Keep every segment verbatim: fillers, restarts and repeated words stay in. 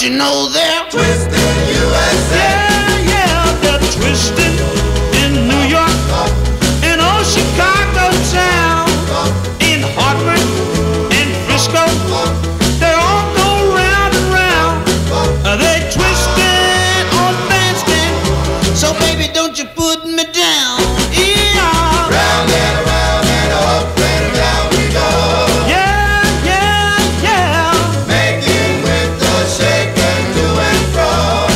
you know they're twisting U S A? Yeah, yeah, they're twisting in New York, in old Chicago town, in Hartford, in Frisco. They all go round and round. Uh, They twisting on bandstand. So baby, don't you put me down. Yeah. Round and around and up and down we go. Yeah, yeah, yeah. Making with the shake and to and fro.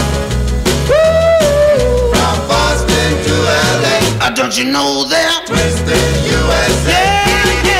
From Boston to L A. Uh, Don't you know they're Twisting U S A. yeah, yeah.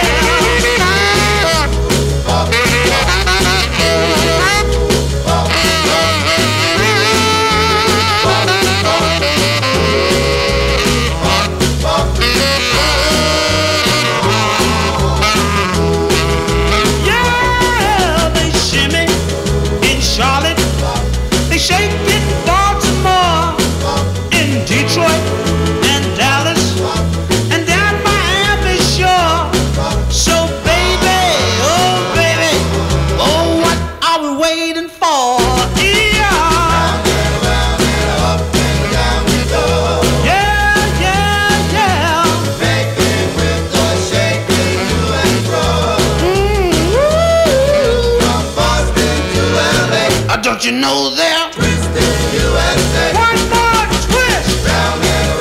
Yeah, they shimmy in Charlotte, they shake in Baltimore, in Detroit and Dallas, and down Miami shore. So baby, oh baby, oh what are we waiting for? Yeah, Round and up and down we go. yeah, yeah, yeah. Making with the shake and to and fro. Mm-hmm. From Boston to L A. Uh, Don't you know they're Twisting U S A. one more twist? Round and